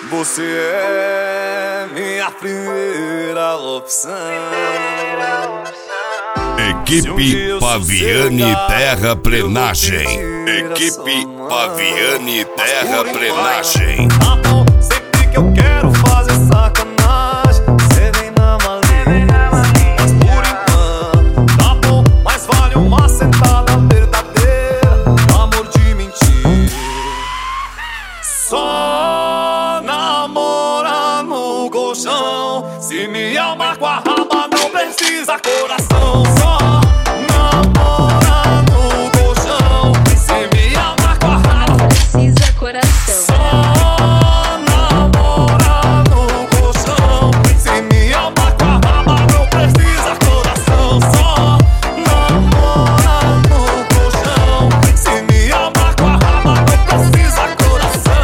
Você é minha primeira opção. Equipe Paviani Terraplenagem. Equipe Paviani Terraplenagem. Tá bom, sempre que eu quero fazer sacanagem, cê vem na malícia. Mas por enquanto, tá bom, mas vale uma sentada verdadeira, amor de mentira. Só namora no colchão. Se me amar com a raba, não precisa coração. Só namora no colchão. Se me amar com a raba, precisa coração. só namora no colchão. Se me amar com a raba, não precisa coração. Só namora no colchão. Se me amar com a raba, não precisa coração.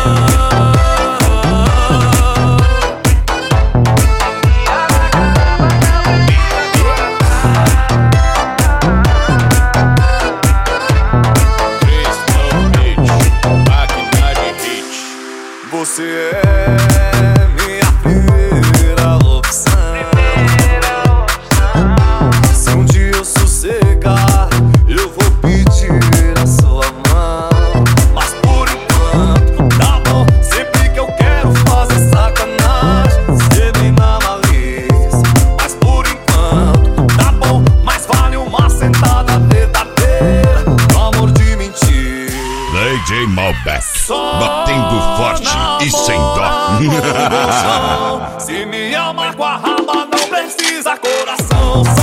Você é minha primeira opção. Se um dia eu sossegar, eu vou pedir a sua mão. Mas por enquanto, tá bom, sempre que eu quero fazer sacanagem, cê vem na malícia. Mas por enquanto, tá bom, mas vale uma sentada verdadeira, amor de mentira. DJ Malbec, batendo forte e sem dó. Se me amar com a raba, não precisa coração.